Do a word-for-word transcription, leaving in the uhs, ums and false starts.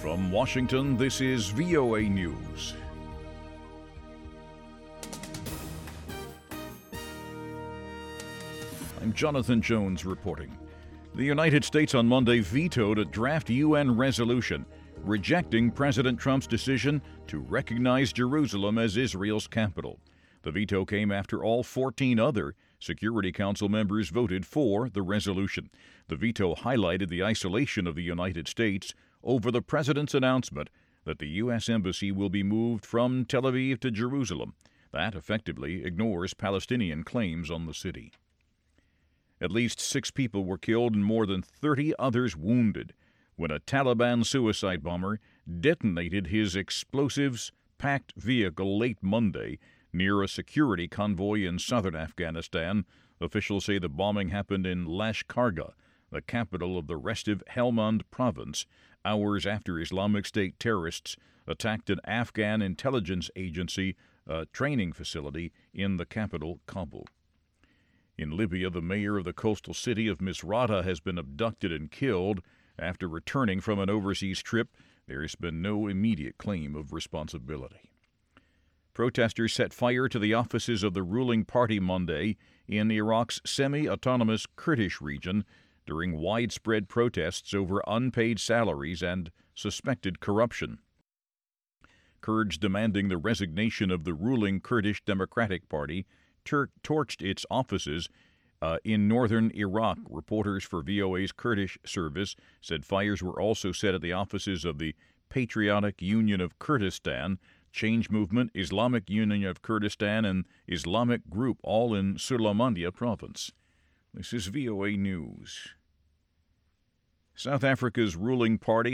From Washington, this is V O A News. I'm Jonathan Jones reporting. The United States on Monday vetoed a draft U N resolution rejecting President Trump's decision to recognize Jerusalem as Israel's capital. The veto came after all fourteen other Security Council members voted for the resolution. The veto highlighted the isolation of the United States over the president's announcement that the U S Embassy will be moved from Tel Aviv to Jerusalem. That effectively ignores Palestinian claims on the city. At least six people were killed and more than thirty others wounded when a Taliban suicide bomber detonated his explosives-packed vehicle late Monday near a security convoy in southern Afghanistan. Officials say the bombing happened in Lashkargah, the capital of the restive Helmand province, hours after Islamic State terrorists attacked an Afghan intelligence agency uh, training facility in the capital, Kabul. In Libya, the mayor of the coastal city of Misrata has been abducted and killed after returning from an overseas trip. There has been no immediate claim of responsibility. Protesters set fire to the offices of the ruling party Monday in Iraq's semi-autonomous Kurdish region during widespread protests over unpaid salaries and suspected corruption. Kurds demanding the resignation of the ruling Kurdish Democratic Party Tur- torched its offices uh, in northern Iraq. Reporters for V O A's Kurdish service said fires were also set at the offices of the Patriotic Union of Kurdistan, Change Movement, Islamic Union of Kurdistan, and Islamic Group, all in Sulaymaniyah province. This is V O A News. South Africa's ruling party